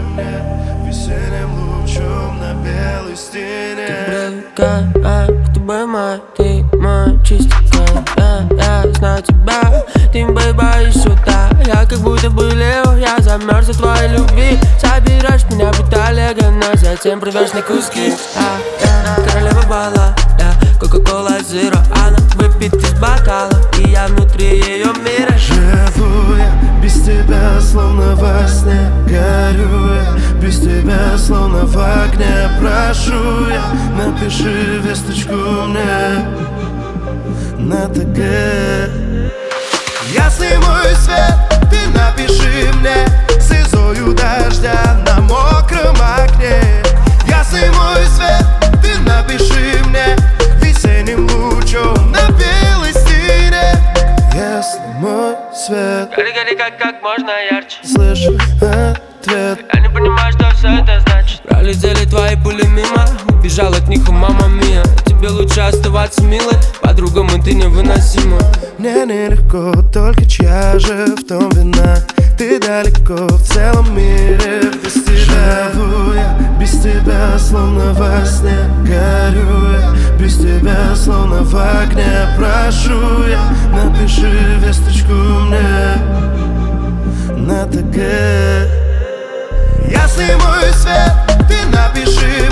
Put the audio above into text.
мне весенним лучом на белой стене. Ты привыкай к тобой, мой, ты мой чистенький. Я знаю тебя, ты не боишься сюда. Я как будто бы лев, я замерз от твоей любви. Собираешь меня в Италии, но затем рвешь на куски. Королева бала, кока-кола зеро. Она выпит из бокала, и я внутри ее мира. Живу я без тебя, словно во сне. Горю я без тебя, словно в огне. Прошу я, напиши весточку мне на ТГ. Ясный мой свет, ты напиши мне слезою дождя на мокром окне. Ясный мой свет, ты напиши мне весенним лучом на белой стене. Ясный мой свет, Гори, гори, как можно ярче. слышу ответ. Я не понимаю, что все это значит. Пролетели твои пули мимо, убежал от них, мама мия. Тебе лучше оставаться милой, по-другому ты невыносима. Мне нелегко, только чья же в том вина? Ты далеко в целом мире без тебя. Живу я без тебя, словно во сне. Горю я без тебя, словно в огне. Прошу я, напиши весточку мне на ТГ. Ясный мой свет, ты напиши